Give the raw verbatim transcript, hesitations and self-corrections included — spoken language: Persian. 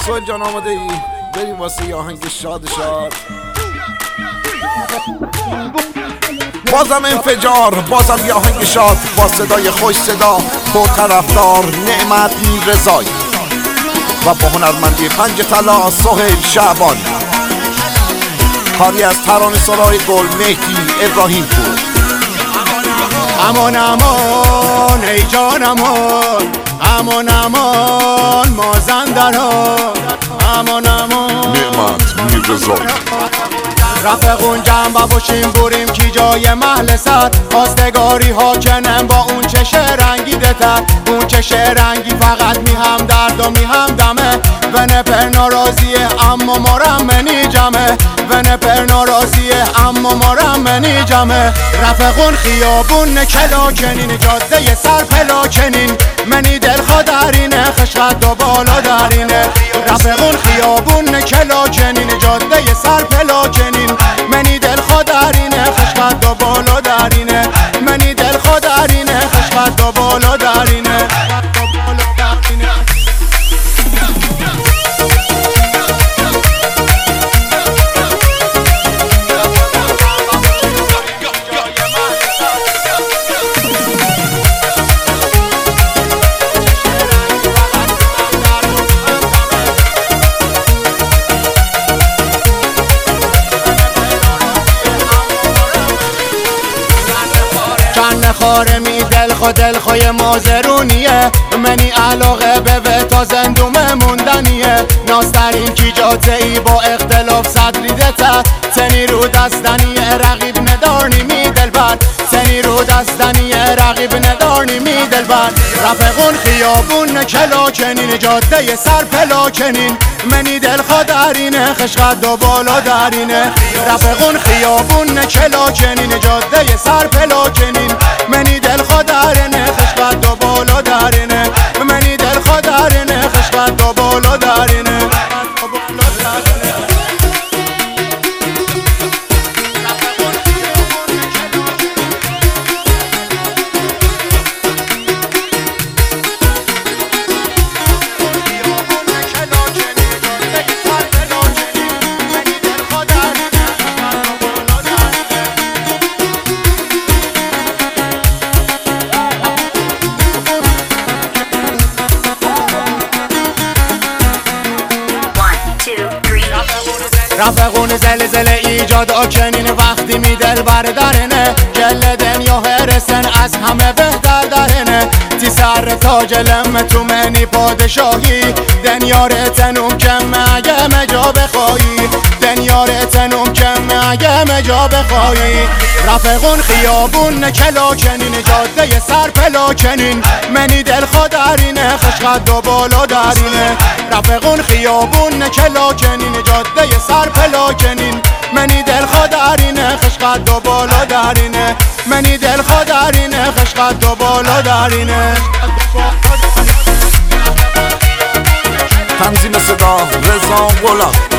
سوال جان آماده ای؟ بریم واسه یه آهنگ شاد شاد. بازم انفجار، بازم یه آهنگ شاد با صدای خوش صدا با طرفدار نعمت میرزایی و با هنرمندی پنج طلا سهیل شعبان. کاری از ترانه سرای گل مهدی ابراهیم پور. امان امان ای جان امان، امان امان مازندران، امان امان نعمت میرزایی. رفقون جنبه باشیم بریم کی جای محل سر، خواستگاری ها کنم با اون چشه رنگی دتر، اون چشه رنگی فقط می هم درد و می هم دمه، و نپر ناراضیه اما مارم منی جمه، و نپر ناراضیه اما مارم منی جمه. رفقون خیابون کلا کنین، جاده سر پلا کنین، منی دل خدارینه خشقت و بالا دارینه. رفقون خیابون کلا کنین، جاده سر پلا کنین، منی دل خدارینه خشقت و بالا دارینه، منی دل خدارینه خشقت و بالا دارینه. خاره می دل خو دل خوی مازرونیه، منی علاقه به و تا زندومه موندنیه. ناسترین کی جاته ای با اختلاف صدری دتا، تنی رو دستنیه رقیب ندارنی می دل بر، تنی رو دستنیه رقیب ندارنی می دل بر. رفقون خیابون کلا کنین، جاده سر پلا کنین، منی دل خدارینه خشقت و بالا دارینه. رفقون خیابون کلا کنین، جاده سر پلا کنین، منی دل خدارینه خشقت و بالا دارینه، منی دل خدارینه خشقت و بالا دارینه. رفقون زلزله ایجاد آکنین، وقتی می دل بردارنه، گل دنیا هرسن از همه بهتر دارنه. تی سر تاج لم تو منی پادشاهی، دنیا رتنم کم اگه مجا بخوایی، دنیا رتنم کم اگه مجا بخوایی. رفقون خیابون کلا کنین، جاده سر پلا کنین، منی دل خدارینه خشقت و بالا دارینه. رفقون خیابون کلا کنین، جاده سر پلا کنین، منی دل خدارینه خشقت و بالا دارینه، منی دل خدارینه خشقت و بالا دارینه. تنظیم صدا رضا غلام.